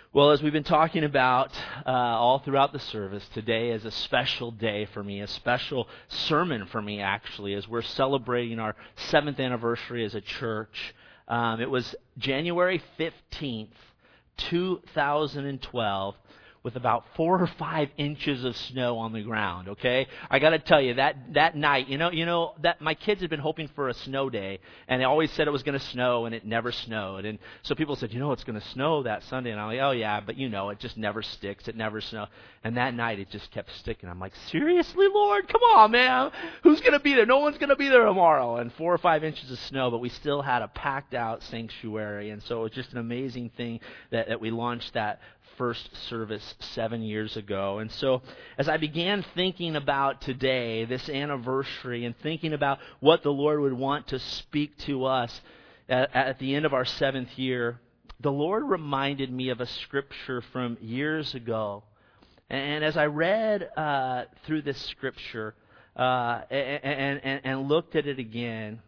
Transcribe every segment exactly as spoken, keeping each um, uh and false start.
Well, as we've been talking about uh, all throughout the service, today is a special day for me, a special sermon for me, actually, as we're celebrating our seventh anniversary as a church. Um, it was January fifteenth, two thousand twelve, with about four or five inches of snow on the ground, okay? I got to tell you, that that night, you know, you know that my kids had been hoping for a snow day, and they always said it was going to snow, and it never snowed. And so people said, you know, it's going to snow that Sunday. And I'm like, oh, yeah, but you know, it just never sticks. It never snows. And that night, it just kept sticking. I'm like, seriously, Lord? Come on, man. Who's going to be there? No one's going to be there tomorrow. And four or five inches of snow, but we still had a packed-out sanctuary. And so it was just an amazing thing that, that we launched that first service seven years ago. And so as I began thinking about today, this anniversary, and thinking about what the Lord would want to speak to us at, at the end of our seventh year, the Lord reminded me of a scripture from years ago. And as I read uh, through this scripture uh, and, and, and looked at it again,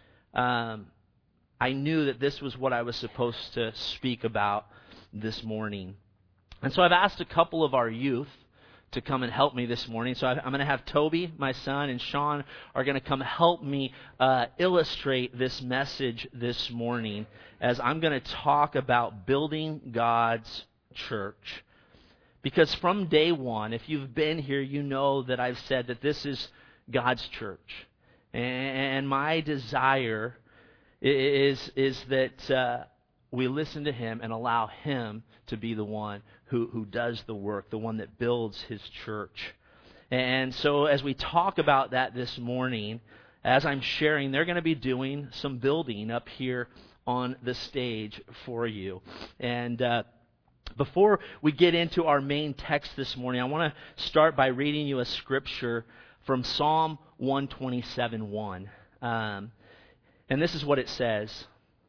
um, I knew that this was what I was supposed to speak about this morning. And so I've asked a couple of our youth to come and help me this morning. So I'm going to have Toby, my son, and Sean are going to come help me uh, illustrate this message this morning as I'm going to talk about building God's church. Because from day one, if you've been here, you know that I've said that this is God's church. And my desire is, is that uh, we listen to Him and allow Him to be the one who, who does the work, the one that builds His church. And so as we talk about that this morning, as I'm sharing, they're going to be doing some building up here on the stage for you. And uh, before we get into our main text this morning, I want to start by reading you a scripture from Psalm one twenty-seven one. Um, and this is what it says: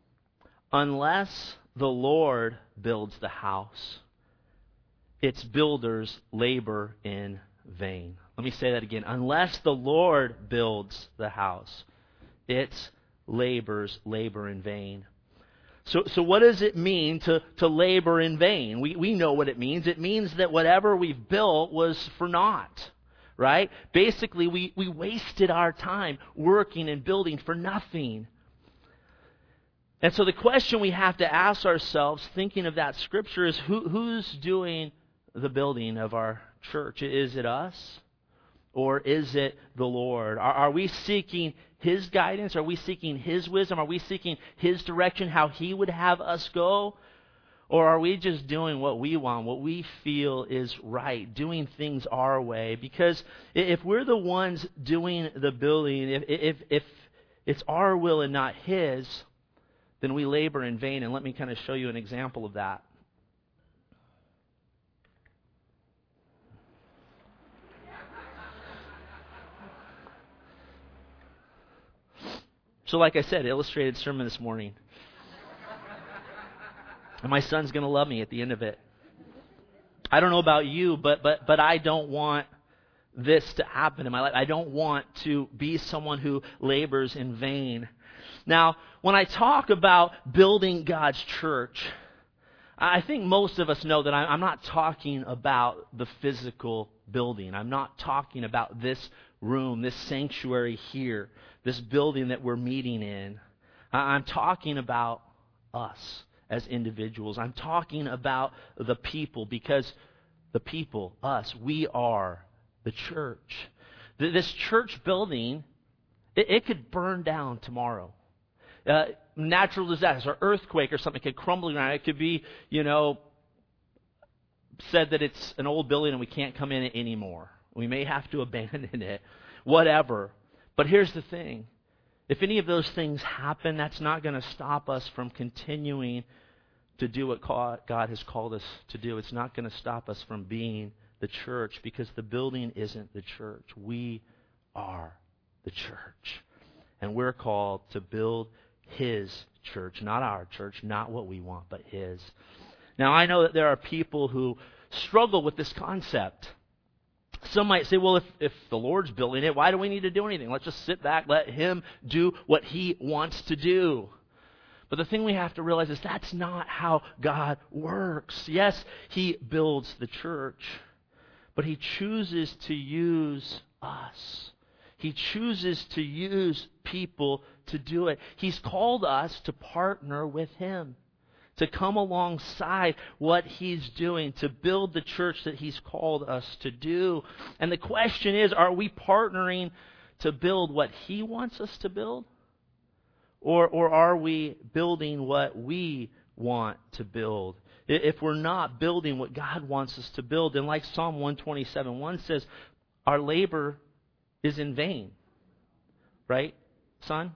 unless the Lord builds the house, its builders labor in vain. Let me say that again. Unless the Lord builds the house, its laborers labor in vain. So, so what does it mean to, to labor in vain? We, we know what it means. It means that whatever we've built was for naught, right? Basically, we, we wasted our time working and building for nothing. And so the question we have to ask ourselves, thinking of that scripture, is who, who's doing the building of our church? Is it us? Or is it the Lord? Are, are we seeking His guidance? Are we seeking His wisdom? Are we seeking His direction, how He would have us go? Or are we just doing what we want, what we feel is right, doing things our way? Because if we're the ones doing the building, if, if, if it's our will and not His, then we labor in vain. And let me kind of show you an example of that. So like I said, illustrated sermon this morning. And my son's going to love me at the end of it. I don't know about you, but but but I don't want this to happen in my life. I don't want to be someone who labors in vain. Now, when I talk about building God's church, I think most of us know that I'm not talking about the physical building. I'm not talking about this room, this sanctuary here, this building that we're meeting in. I'm talking about us as individuals. I'm talking about the people, because the people, us, we are the church. This church building, it, it could burn down tomorrow. Uh, natural disaster, or earthquake or something could crumble around. It could be, you know, said that it's an old building and we can't come in it anymore. We may have to abandon it, whatever. But here's the thing. If any of those things happen, that's not going to stop us from continuing to do what God has called us to do. It's not going to stop us from being the church, because the building isn't the church. We are the church. And we're called to build His church, not our church, not what we want, but His. Now, I know that there are people who struggle with this concept. Some might say, well, if, if the Lord's building it, why do we need to do anything? Let's just sit back, let Him do what He wants to do. But the thing we have to realize is that's not how God works. Yes, He builds the church, but He chooses to use us. He chooses to use people to do it. He's called us to partner with Him, to come alongside what He's doing, to build the church that He's called us to do. And the question is, are we partnering to build what He wants us to build? Or, or are we building what we want to build? If we're not building what God wants us to build, then like Psalm one twenty-seven one says, our labor is in vain. Right, son?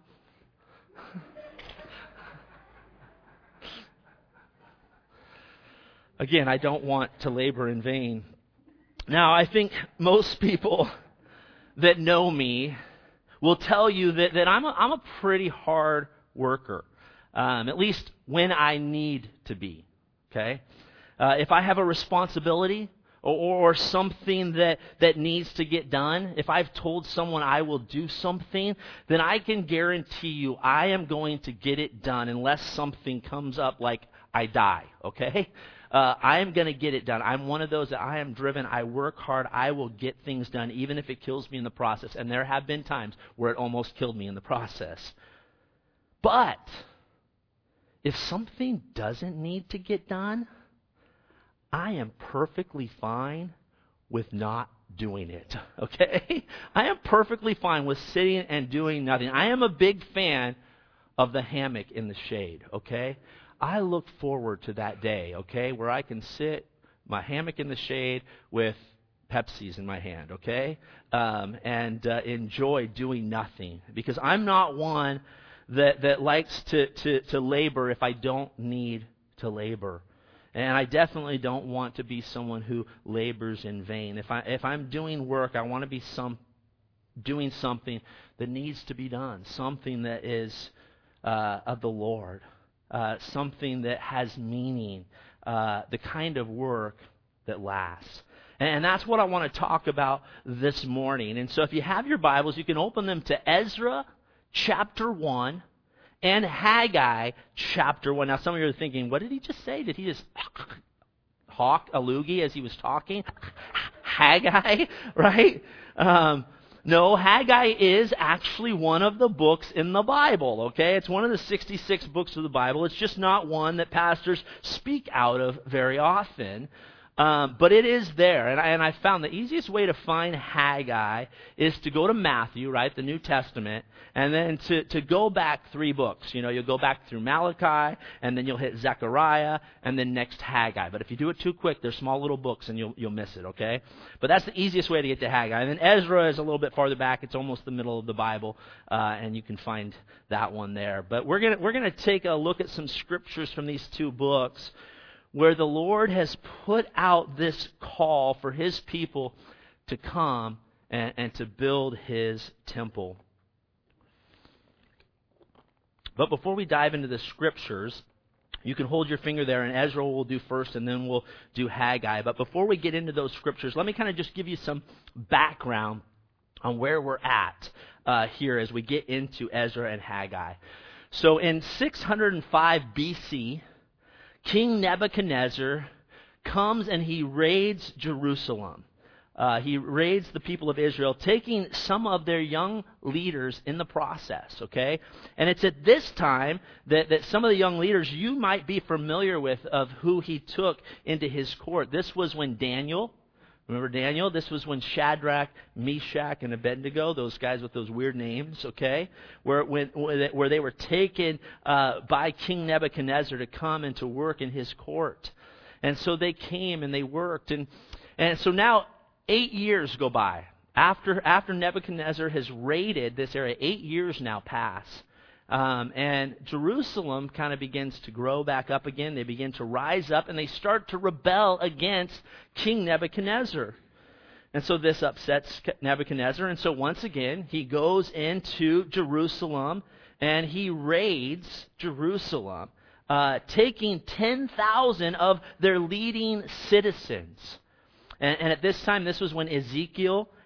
Again, I don't want to labor in vain. Now, I think most people that know me will tell you that, that I'm, a, I'm a pretty hard worker, um, at least when I need to be. Okay, uh, if I have a responsibility or, or something that, that needs to get done, if I've told someone I will do something, then I can guarantee you I am going to get it done unless something comes up like I die. Okay. Uh, I am going to get it done. I'm one of those that I am driven. I work hard. I will get things done, even if it kills me in the process. And there have been times where it almost killed me in the process. But if something doesn't need to get done, I am perfectly fine with not doing it. Okay? I am perfectly fine with sitting and doing nothing. I am a big fan of the hammock in the shade. Okay? I look forward to that day, okay, where I can sit my hammock in the shade with Pepsis in my hand, okay, um, and uh, enjoy doing nothing. Because I'm not one that, that likes to, to, to labor if I don't need to labor. And I definitely don't want to be someone who labors in vain. If, I, if I'm doing work, I want to be some doing something that needs to be done, something that is uh, of the Lord. Uh, something that has meaning, uh, the kind of work that lasts. And, and that's what I want to talk about this morning. And so if you have your Bibles, you can open them to Ezra chapter one and Haggai chapter one. Now some of you are thinking, what did he just say? Did he just hawk a loogie as he was talking? Haggai, right? Um No, Haggai is actually one of the books in the Bible, okay? It's one of the sixty-six books of the Bible. It's just not one that pastors speak out of very often. Um, but it is there. And I, and I found the easiest way to find Haggai is to go to Matthew, right, the New Testament, and then to, to go back three books. You know, you'll go back through Malachi, and then you'll hit Zechariah, and then next Haggai. But if you do it too quick, they're small little books, and you'll you'll miss it, okay? But that's the easiest way to get to Haggai. And then Ezra is a little bit farther back. It's almost the middle of the Bible, uh, and you can find that one there. But we're gonna we're gonna take a look at some scriptures from these two books where the Lord has put out this call for His people to come and, and to build His temple. But before we dive into the scriptures, you can hold your finger there, and Ezra will do first, and then we'll do Haggai. But before we get into those scriptures, let me kind of just give you some background on where we're at uh, here as we get into Ezra and Haggai. So in six hundred five B C, King Nebuchadnezzar comes and he raids Jerusalem. Uh, he raids the people of Israel, taking some of their young leaders in the process, okay? And it's at this time that, that some of the young leaders you might be familiar with of who he took into his court. This was when Daniel, remember Daniel? This was when Shadrach, Meshach, and Abednego, those guys with those weird names, okay, where when, where they were taken uh, by King Nebuchadnezzar to come and to work in his court. And so they came and they worked. And, and so now eight years go by. After, after Nebuchadnezzar has raided this area, eight years now pass. Um, and Jerusalem kind of begins to grow back up again. They begin to rise up, and they start to rebel against King Nebuchadnezzar. And so this upsets Nebuchadnezzar. And so once again, he goes into Jerusalem, and he raids Jerusalem, uh, taking ten thousand of their leading citizens. And, and at this time, this was when Ezekiel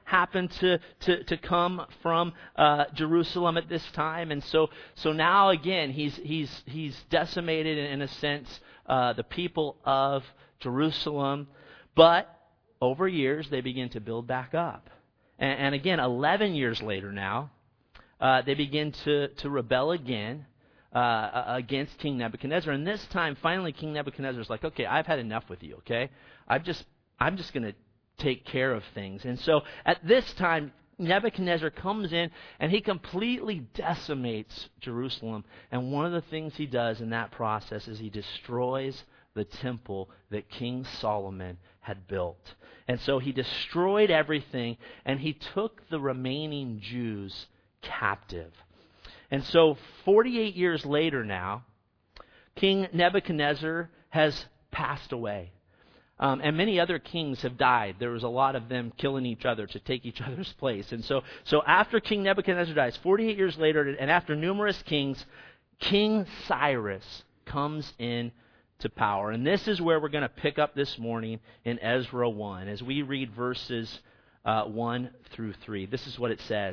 happened to, to, to come from uh, Jerusalem at this time. And so so now again, he's he's he's decimated, in, in a sense, uh, the people of Jerusalem. But over years, they begin to build back up. And, and again, eleven years later now, uh, they begin to, to rebel again uh, against King Nebuchadnezzar. And this time, finally, King Nebuchadnezzar is like, okay, I've had enough with you, okay? I've just, I'm just going to take care of things. And so at this time, Nebuchadnezzar comes in and he completely decimates Jerusalem. And one of the things he does in that process is he destroys the temple that King Solomon had built. And so he destroyed everything, and he took the remaining Jews captive. And so forty-eight years later now, King Nebuchadnezzar has passed away. Um, and many other kings have died. There was a lot of them killing each other to take each other's place. And so, so after King Nebuchadnezzar dies, forty-eight years later, and after numerous kings, King Cyrus comes in to power. And this is where we're going to pick up this morning in Ezra one, as we read verses uh, one through three. This is what it says.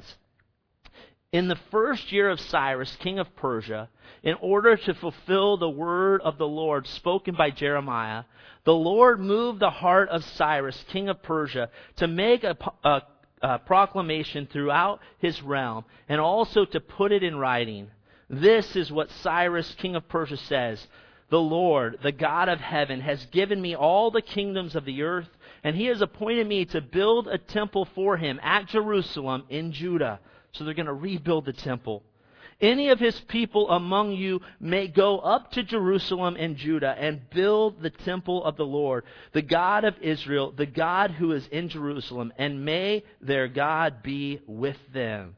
In the first year of Cyrus, king of Persia, in order to fulfill the word of the Lord spoken by Jeremiah, the Lord moved the heart of Cyrus, king of Persia, to make a, a, a proclamation throughout his realm, and also to put it in writing. This is what Cyrus, king of Persia, says. The Lord, the God of heaven, has given me all the kingdoms of the earth, and he has appointed me to build a temple for him at Jerusalem in Judah. So they're going to rebuild the temple. Any of his people among you may go up to Jerusalem and Judah and build the temple of the Lord, the God of Israel, the God who is in Jerusalem, and may their God be with them.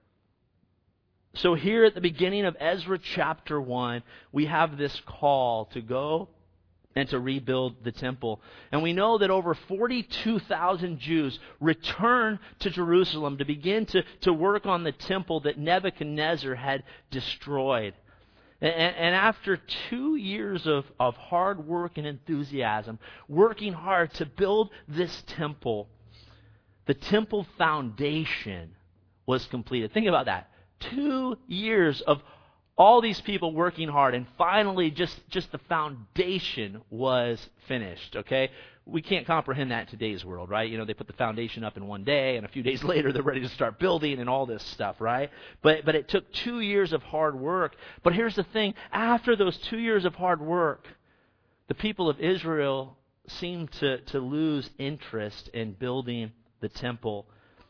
So here at the beginning of Ezra chapter one, we have this call to go and to rebuild the temple. And we know that over forty-two thousand Jews return to Jerusalem to begin to, to work on the temple that Nebuchadnezzar had destroyed. And, and after two years of, of hard work and enthusiasm, working hard to build this temple, the temple foundation was completed. Think about that. Two years of all these people working hard, and finally just, just the foundation was finished, okay? We can't comprehend that in today's world, right? You know, they put the foundation up in one day, and a few days later they're ready to start building and all this stuff, right? But but it took two years of hard work. But here's the thing. After those two years of hard work, the people of Israel seemed to, to lose interest in building the temple.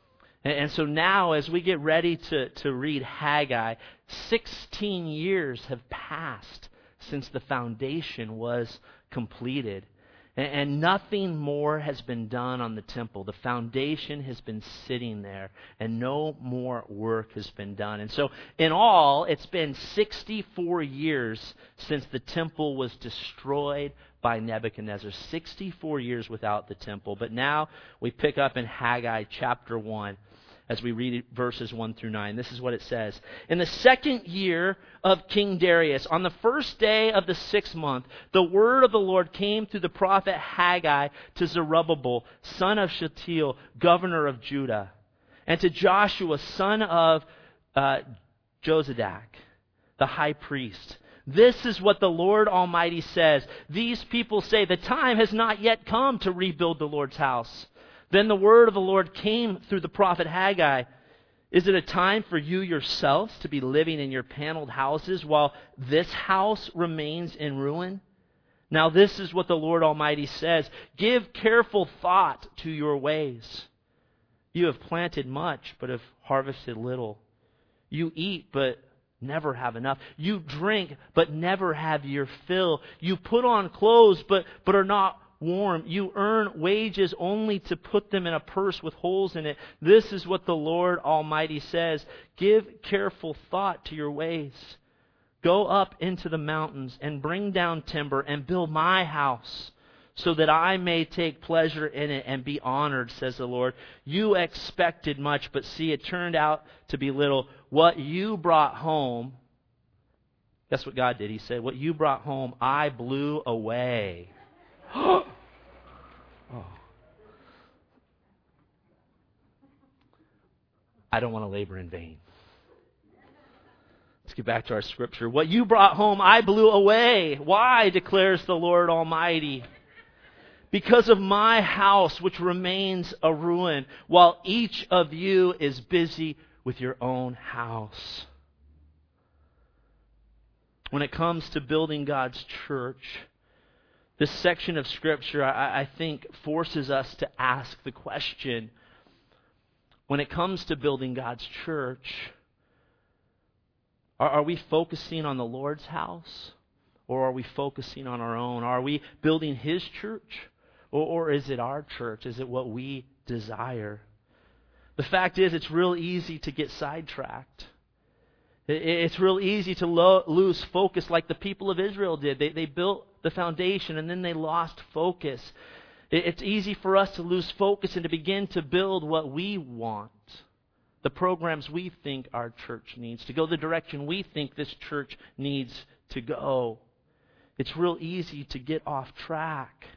And so now, as we get ready to, to read Haggai, sixteen years have passed since the foundation was completed. And, and nothing more has been done on the temple. The foundation has been sitting there, and no more work has been done. And so, in all, it's been sixty-four years since the temple was destroyed by Nebuchadnezzar. sixty-four years without the temple. But now, we pick up in Haggai chapter one. As we read verses one through nine. This is what it says. In the second year of King Darius, on the first day of the sixth month, the word of the Lord came through the prophet Haggai to Zerubbabel, son of Shealtiel, governor of Judah, and to Joshua, son of uh, Jozadak, the high priest. This is what the Lord Almighty says. These people say, the time has not yet come to rebuild the Lord's house. Then the word of the Lord came through the prophet Haggai. Is it a time for you yourselves to be living in your paneled houses while this house remains in ruin? Now this is what the Lord Almighty says. Give careful thought to your ways. You have planted much, but have harvested little. You eat, but never have enough. You drink, but never have your fill. You put on clothes, but, but are not warm. You earn wages only to put them in a purse with holes in it. This is what the Lord Almighty says. Give careful thought to your ways. Go up into the mountains and bring down timber and build my house so that I may take pleasure in it and be honored, says the Lord. You expected much, but see, it turned out to be little. What you brought home, guess what God did? He said, what you brought home, I blew away. Oh. I don't want to labor in vain. Let's get back to our scripture. What you brought home, I blew away. Why, declares the Lord Almighty? Because of my house, which remains a ruin, while each of you is busy with your own house. When it comes to building God's church, this section of Scripture, I, I think, forces us to ask the question, when it comes to building God's church, are, are we focusing on the Lord's house? Or are we focusing on our own? Are we building His church? Or, or is it our church? Is it what we desire? The fact is, it's real easy to get sidetracked. It, it's real easy to lo- lose focus like the people of Israel did. They, they built the foundation and then they lost focus. It, it's easy for us to lose focus and to begin to build what we want. The programs we think our church needs, to go the direction we think this church needs to go. It's real easy to get off track.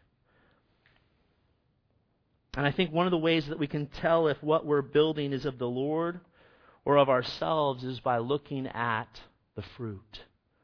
And I think one of the ways that we can tell if what we're building is of the Lord or of ourselves is by looking at the fruit.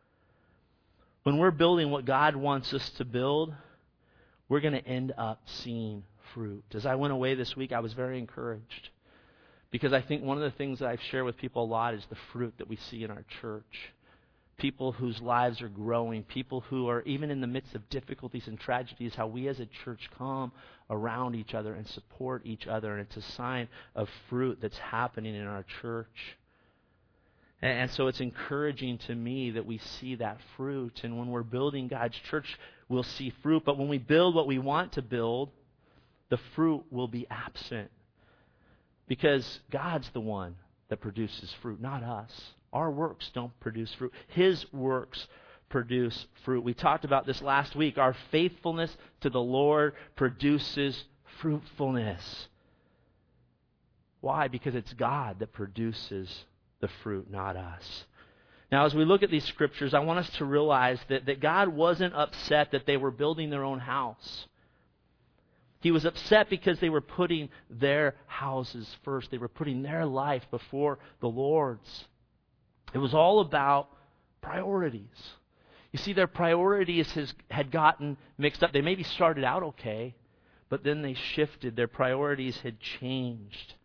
When we're building what God wants us to build, we're going to end up seeing fruit. As I went away this week, I was very encouraged. Because I think one of the things that I've shared with people a lot is the fruit that we see in our church. People whose lives are growing, people who are even in the midst of difficulties and tragedies, how we as a church come around each other and support each other. And it's a sign of fruit that's happening in our church. And, and so it's encouraging to me that we see that fruit. And when we're building God's church, we'll see fruit. But when we build what we want to build, the fruit will be absent. Because God's the one that produces fruit, not us. Our works don't produce fruit. His works produce fruit. We talked about this last week. Our faithfulness to the Lord produces fruitfulness. Why? Because it's God that produces the fruit, not us. Now, as we look at these scriptures, I want us to realize that, that God wasn't upset that they were building their own house. He was upset because they were putting their houses first. They were putting their life before the Lord's. It was all about priorities. You see, their priorities has, had gotten mixed up. They maybe started out okay, but then they shifted. Their priorities had changed.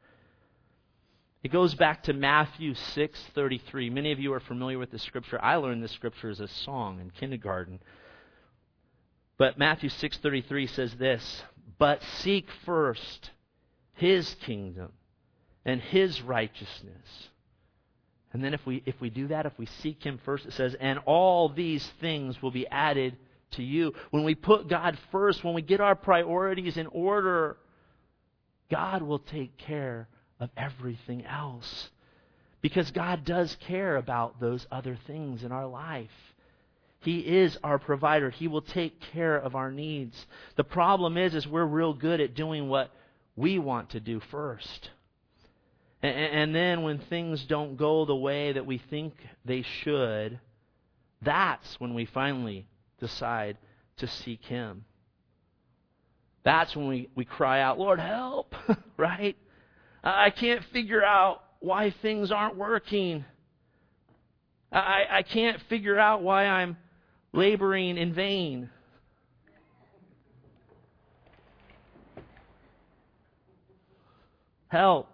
It goes back to Matthew six thirty-three. Many of you are familiar with this scripture. I learned this scripture as a song in kindergarten. But Matthew six thirty-three says this, "But seek first His kingdom and His righteousness." And then if we if we do that, if we seek Him first, it says, "And all these things will be added to you." When we put God first, when we get our priorities in order, God will take care of everything else. Because God does care about those other things in our life. He is our provider. He will take care of our needs. The problem is, is we're real good at doing what we want to do first. And, and then when things don't go the way that we think they should, that's when we finally decide to seek Him. That's when we, we cry out, "Lord, help," right? I can't figure out why things aren't working. I, I can't figure out why I'm laboring in vain. Help.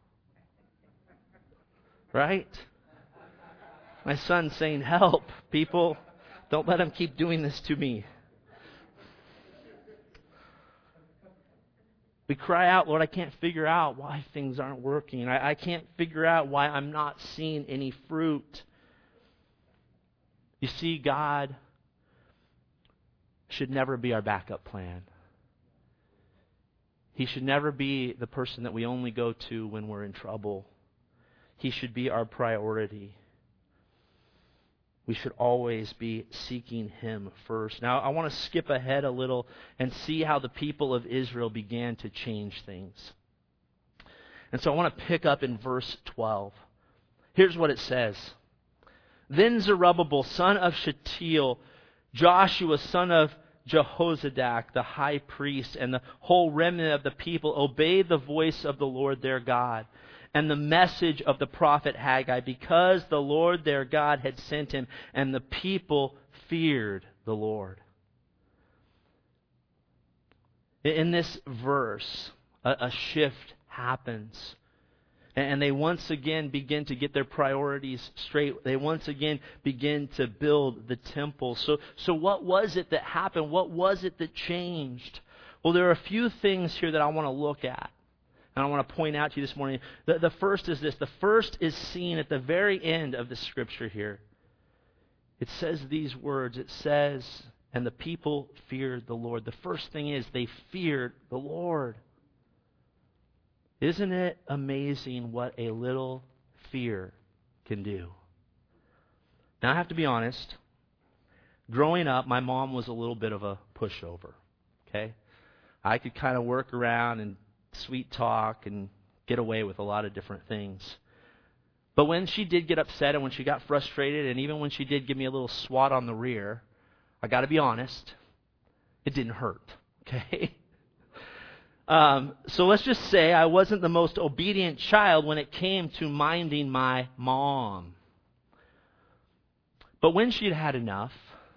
Right? My son's saying, "Help, people. Don't let him keep doing this to me." We cry out, "Lord, I can't figure out why things aren't working. I, I can't figure out why I'm not seeing any fruit." You see, God should never be our backup plan. He should never be the person that we only go to when we're in trouble. He should be our priority. We should always be seeking Him first. Now, I want to skip ahead a little and see how the people of Israel began to change things. And so I want to pick up in verse twelve. Here's what it says. "Then Zerubbabel, son of Shealtiel, Joshua, son of Jehozadak, the high priest, and the whole remnant of the people obeyed the voice of the Lord their God. and the message of the prophet Haggai, because the Lord their God had sent him, and the people feared the Lord. In this verse, a, a shift happens. And they once again begin to get their priorities straight. They once again begin to build the temple. So, so what was it that happened? What was it that changed? Well, there are a few things here that I want to look at. And I want to point out to you this morning. The, the first is this. The first is seen at the very end of the scripture here. It says these words. It says, and the people feared the Lord. The first thing is they feared the Lord. Isn't it amazing what a little fear can do? Now, I have to be honest. Growing up, my mom was a little bit of a pushover. Okay? I could kind of work around and sweet talk and get away with a lot of different things. But when she did get upset and when she got frustrated, and even when she did give me a little swat on the rear, I got to be honest, it didn't hurt. Okay? Um, so let's just say I wasn't the most obedient child when it came to minding my mom. But when she'd had enough,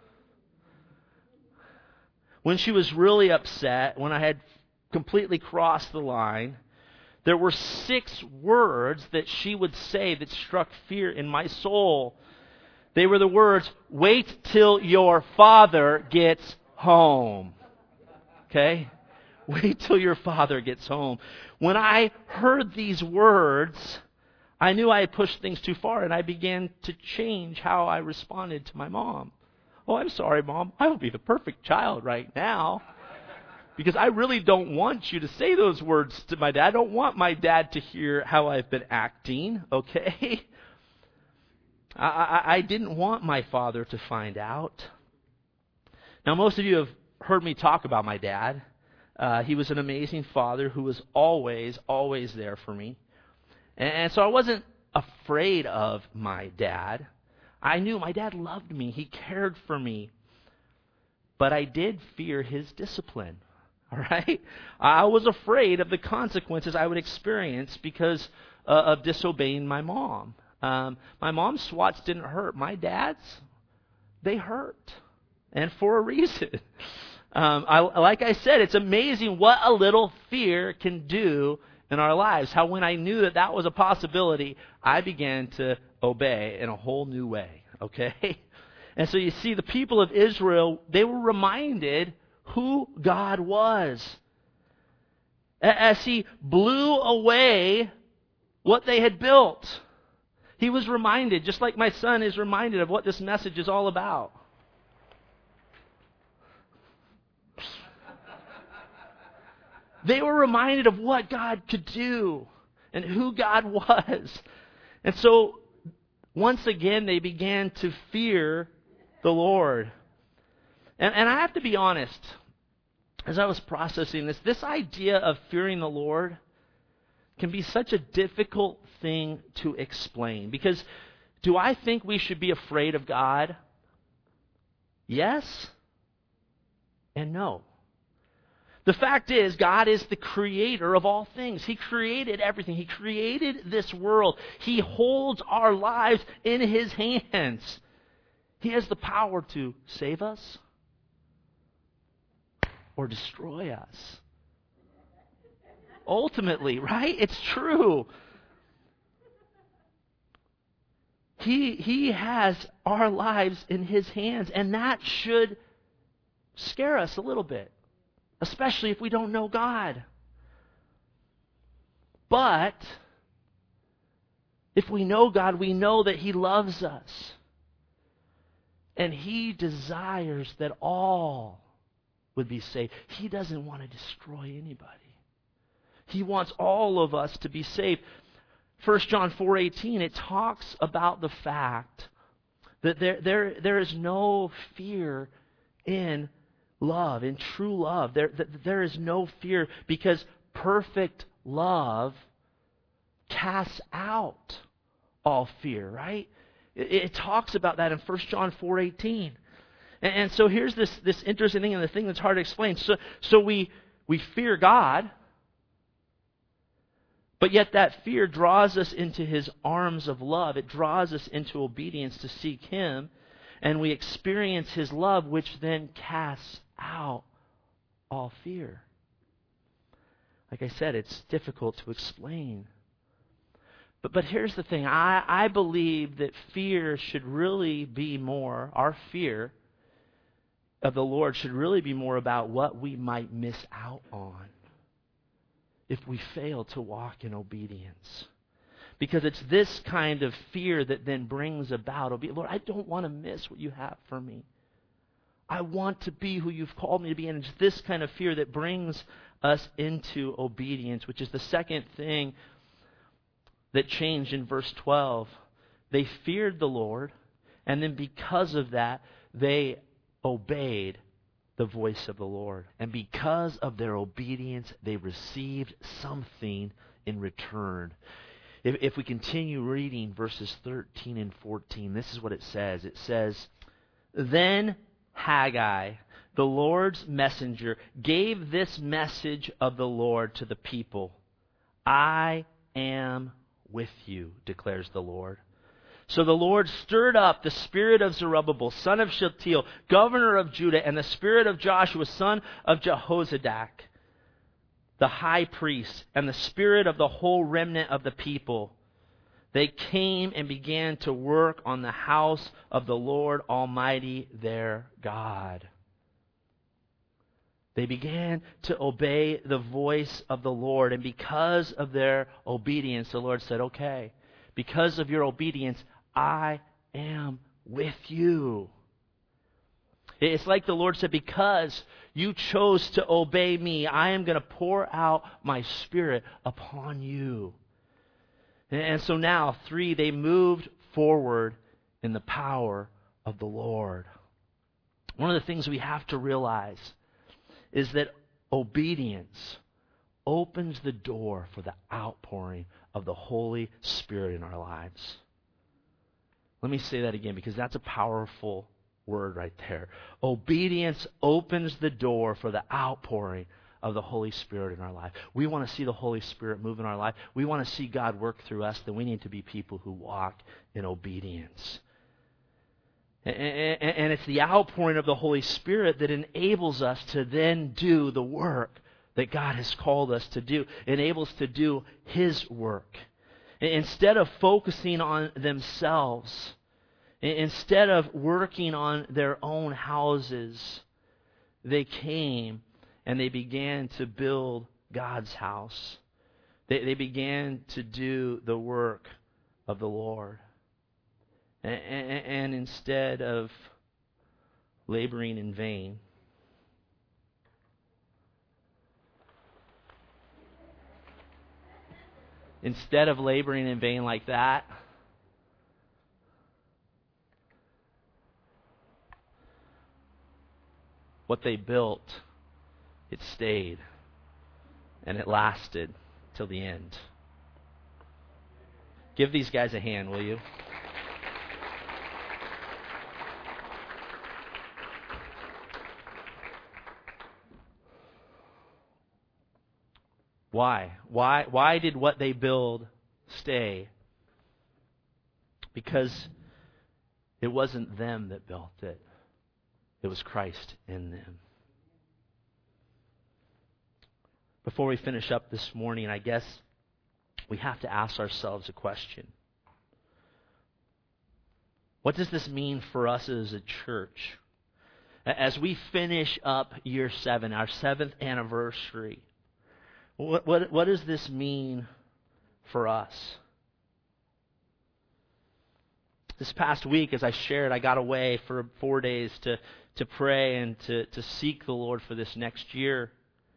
when she was really upset, when I had completely crossed the line, there were six words that she would say that struck fear in my soul. They were the words, "Wait till your father gets home." Okay? Wait till your father gets home. When I heard these words, I knew I had pushed things too far, and I began to change how I responded to my mom. Oh, I'm sorry, Mom. I will be the perfect child right now, because I really don't want you to say those words to my dad. I don't want my dad to hear how I've been acting, okay? I, I, I didn't want my father to find out. Now, most of you have heard me talk about my dad. Uh, he was an amazing father who was always, always there for me. And, and so I wasn't afraid of my dad. I knew my dad loved me. He cared for me. But I did fear his discipline. All right? I was afraid of the consequences I would experience because uh, of disobeying my mom. Um, my mom's swats didn't hurt. My dad's, they hurt. And for a reason. Um, I, like I said, it's amazing what a little fear can do in our lives. How when I knew that that was a possibility, I began to obey in a whole new way. Okay? And so you see, the people of Israel, they were reminded who God was. As He blew away what they had built, He was reminded, just like my son is reminded of what this message is all about. They were reminded of what God could do and who God was. And so, once again, they began to fear the Lord. And, and I have to be honest, as I was processing this, this idea of fearing the Lord can be such a difficult thing to explain. Because do I think we should be afraid of God? Yes and no. The fact is, God is the creator of all things. He created everything. He created this world. He holds our lives in His hands. He has the power to save us or destroy us. Ultimately, right? It's true. He, he has our lives in His hands, and that should scare us a little bit. Especially if we don't know God. But if we know God, we know that He loves us. And He desires that all would be saved. He doesn't want to destroy anybody. He wants all of us to be saved. First John four eighteen, it talks about the fact that there, there, there is no fear in love, in true love. There, there is no fear because perfect love casts out all fear, right? It, it talks about that in First John four eighteen. And, and so here's this, this interesting thing, and the thing that's hard to explain. So, so we, we fear God, But yet that fear draws us into his arms of love. It draws us into obedience to seek him. And we experience his love, which then casts out all fear. Like I said, it's difficult to explain. But but here's the thing. I, I believe that fear should really be more, our fear of the Lord should really be more about what we might miss out on if we fail to walk in obedience. Because it's this kind of fear that then brings about obedience. Lord, I don't want to miss what you have for me. I want to be who you've called me to be. And it's this kind of fear that brings us into obedience, which is the second thing that changed in verse twelve. They feared the Lord, and then because of that, they obeyed the voice of the Lord. And because of their obedience, they received something in return. If, if we continue reading verses thirteen and fourteen, this is what it says. It says, Then Haggai, the Lord's messenger, gave this message of the Lord to the people. I am with you, declares the Lord. So the Lord stirred up the spirit of Zerubbabel, son of Shealtiel, governor of Judah, and the spirit of Joshua, son of Jehozadak, the high priest, and the spirit of the whole remnant of the people. They came and began to work on the house of the Lord Almighty their God. They began to obey the voice of the Lord, and because of their obedience, the Lord said, okay, because of your obedience, I am with you. It's like the Lord said, because you chose to obey me, I am going to pour out my Spirit upon you. And so now, three, they moved forward in the power of the Lord. One of the things we have to realize is that obedience opens the door for the outpouring of the Holy Spirit in our lives. Let me say that again, because that's a powerful word right there. Obedience opens the door for the outpouring of the Holy Spirit in our life. We want to see the Holy Spirit move in our life. We want to see God work through us. Then we need to be people who walk in obedience. And it's the outpouring of the Holy Spirit that enables us to then do the work that God has called us to do. It enables us to do His work. Instead of focusing on themselves, instead of working on their own houses, they came and they began to build God's house. They, they began to do the work of the Lord. And, and, and instead of laboring in vain, instead of laboring in vain like that, what they built, it stayed, and it lasted till the end. Give these guys a hand, will you? Why? Why? Why did what they build stay? Because it wasn't them that built it. It was Christ in them. Before we finish up this morning, I guess we have to ask ourselves a question. What does this mean for us as a church? As we finish up year seven, our seventh anniversary, what, what, what does this mean for us? This past week, as I shared, I got away for four days to, to pray and to, to seek the Lord for this next year.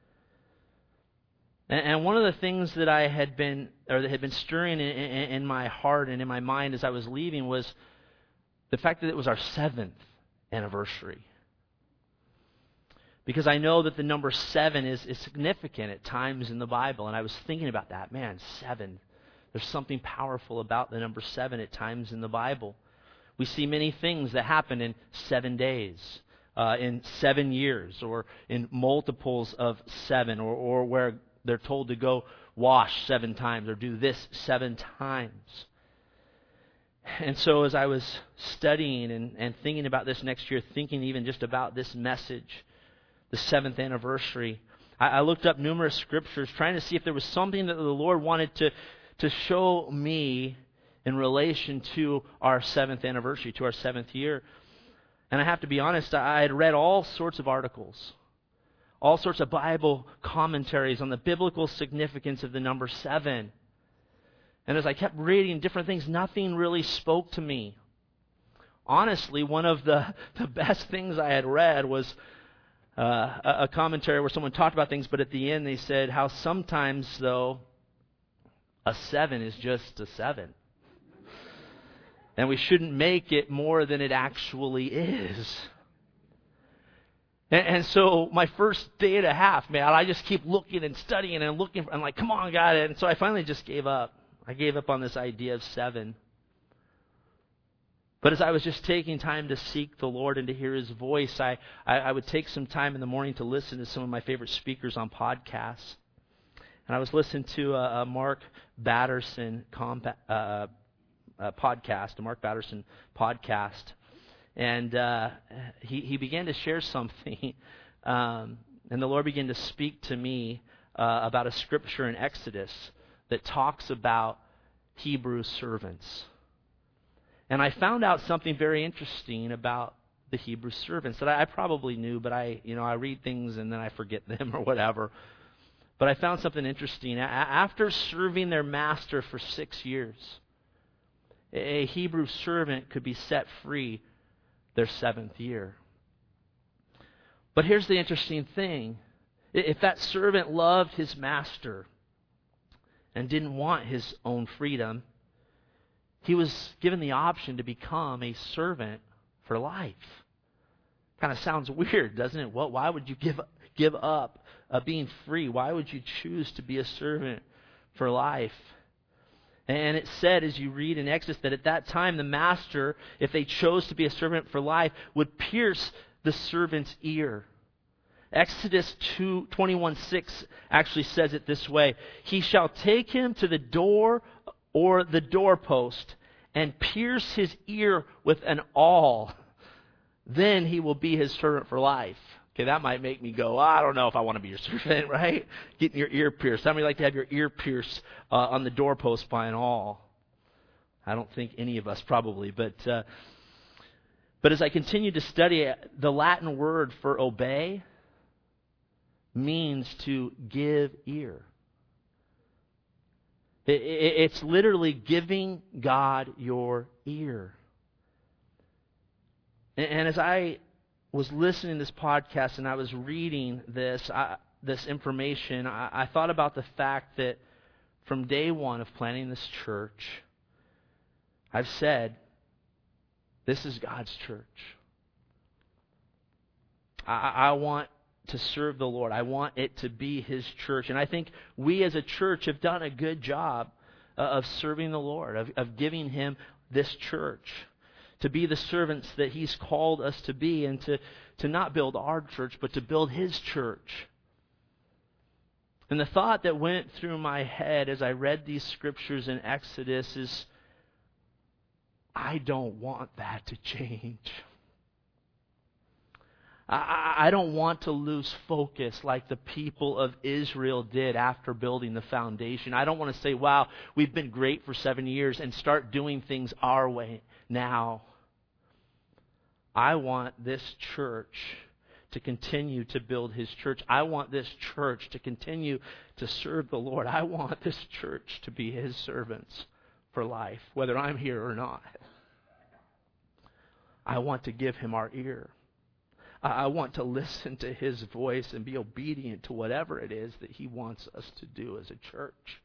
And, and one of the things that I had been, or that had been stirring in, in, in my heart and in my mind as I was leaving was the fact that it was our seventh anniversary. Because I know that the number seven is, is significant at times in the Bible. And I was thinking about that. Man, seven. There's something powerful about the number seven at times in the Bible. We see many things that happen in seven days, uh, in seven years, or in multiples of seven, or, or where they're told to go wash seven times or do this seven times. And so as I was studying and, and thinking about this next year, thinking even just about this message, the seventh anniversary, I, I looked up numerous scriptures trying to see if there was something that the Lord wanted to, to show me in relation to our seventh anniversary, to our seventh year. And I have to be honest, I had read all sorts of articles, all sorts of Bible commentaries on the biblical significance of the number seven. And as I kept reading different things, nothing really spoke to me. Honestly, one of the, the best things I had read was uh, a, a commentary where someone talked about things, but at the end they said how sometimes, though, a seven is just a seven. And we shouldn't make it more than it actually is. And, and so my first day and a half, man, I just keep looking and studying and looking. I'm like, come on, God. And so I finally just gave up. I gave up on this idea of seven. But as I was just taking time to seek the Lord and to hear His voice, I, I, I would take some time in the morning to listen to some of my favorite speakers on podcasts. And I was listening to a, a Mark Batterson compa- uh, a podcast, a Mark Batterson podcast. And uh, he, he began to share something. Um, and the Lord began to speak to me uh, about a scripture in Exodus that talks about Hebrew servants. And I found out something very interesting about the Hebrew servants that I, I probably knew, but I, you know, I read things and then I forget them or whatever. But I found something interesting. A- after serving their master for six years, a Hebrew servant could be set free their seventh year. But here's the interesting thing. If that servant loved his master and didn't want his own freedom, he was given the option to become a servant for life. Kind of sounds weird, doesn't it? What? Why would you give give up uh, being free? Why would you choose to be a servant for life? And it said, as you read in Exodus, that at that time the master, if they chose to be a servant for life, would pierce the servant's ear. Exodus two twenty-one six actually says it this way: He shall take him to the door or the doorpost and pierce his ear with an awl. Then he will be his servant for life. Okay, that might make me go, I don't know if I want to be your servant, right? Getting your ear pierced. How many like to have your ear pierced uh, on the doorpost by an awl? I don't think any of us probably, but uh, but as I continue to study, the Latin word for obey means to give ear. It, it, it's literally giving God your ear. And, and as I was listening to this podcast and I was reading this I, this information, I, I thought about the fact that from day one of planning this church, I've said, this is God's church. I, I want to serve the Lord. I want it to be His church. And I think we as a church have done a good job uh, of serving the Lord, of, of giving Him this church, to be the servants that He's called us to be, and to, to not build our church, but to build His church. And the thought that went through my head as I read these scriptures in Exodus is, I don't want that to change. I, I don't want to lose focus like the people of Israel did after building the foundation. I don't want to say, wow, we've been great for seven years and start doing things our way now. I want this church to continue to build His church. I want this church to continue to serve the Lord. I want this church to be His servants for life, whether I'm here or not. I want to give Him our ear. I want to listen to His voice and be obedient to whatever it is that He wants us to do as a church.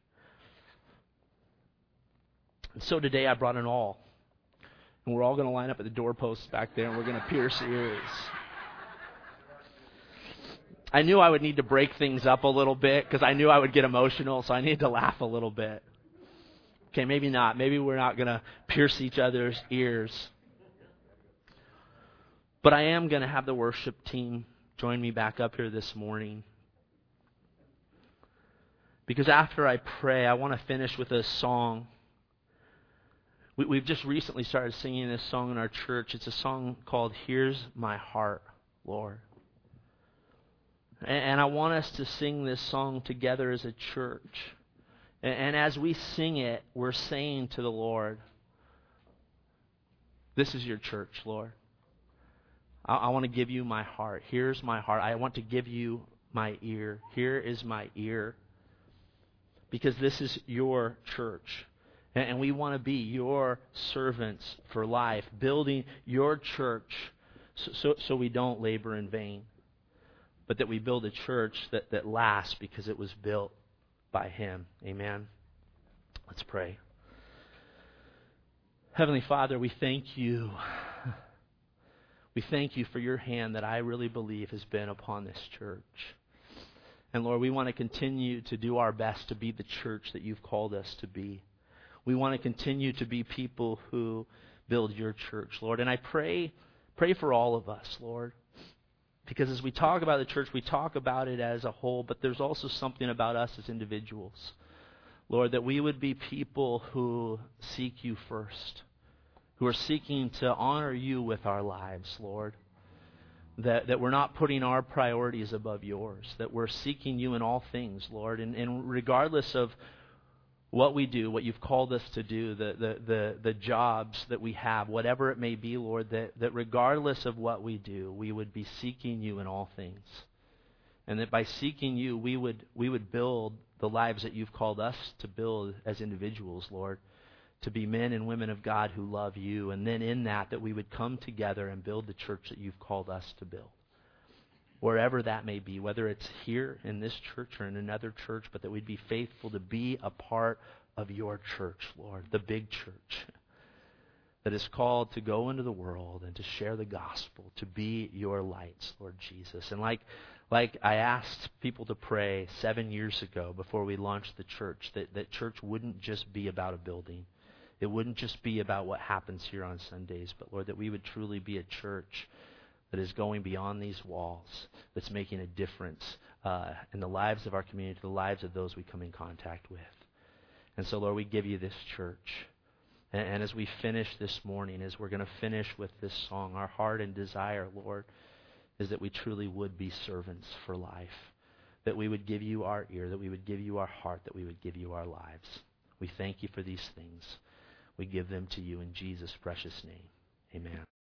And so today I brought an awl. And we're all going to line up at the doorposts back there and we're going to pierce ears. I knew I would need to break things up a little bit because I knew I would get emotional, so I needed to laugh a little bit. Okay, maybe not. Maybe we're not going to pierce each other's ears. But I am going to have the worship team join me back up here this morning. Because after I pray, I want to finish with a song. We, we've just recently started singing this song in our church. It's a song called Here's My Heart, Lord. And, and I want us to sing this song together as a church. And, and as we sing it, we're saying to the Lord, this is your church, Lord. I, I want to give you my heart. Here's my heart. I want to give you my ear. Here is my ear. Because this is your church. And we want to be your servants for life, building your church so, so, so we don't labor in vain, but that we build a church that, that lasts because it was built by Him. Amen. Let's pray. Heavenly Father, we thank you. We thank you for your hand that I really believe has been upon this church. And Lord, we want to continue to do our best to be the church that you've called us to be. We want to continue to be people who build your church, Lord. And I pray, pray for all of us, Lord. Because as we talk about the church, we talk about it as a whole, but there's also something about us as individuals. Lord, that we would be people who seek you first, who are seeking to honor you with our lives, Lord. That, that we're not putting our priorities above yours, that we're seeking you in all things, Lord. And, and regardless of what we do, what you've called us to do, the, the, the, the jobs that we have, whatever it may be, Lord, that, that regardless of what we do, we would be seeking you in all things. And that by seeking you, we would we would build the lives that you've called us to build as individuals, Lord. To be men and women of God who love you. And then in that, that we would come together and build the church that you've called us to build. Wherever that may be, whether it's here in this church or in another church, but that we'd be faithful to be a part of your church, Lord, the big church that is called to go into the world and to share the gospel, to be your lights, Lord Jesus. And like like I asked people to pray seven years ago before we launched the church, that, that church wouldn't just be about a building. It wouldn't just be about what happens here on Sundays, but Lord, that we would truly be a church that is going beyond these walls, that's making a difference uh, in the lives of our community, the lives of those we come in contact with. And so, Lord, we give you this church. And, and as we finish this morning, as we're going to finish with this song, our heart and desire, Lord, is that we truly would be servants for life, that we would give you our ear, that we would give you our heart, that we would give you our lives. We thank you for these things. We give them to you in Jesus' precious name. Amen.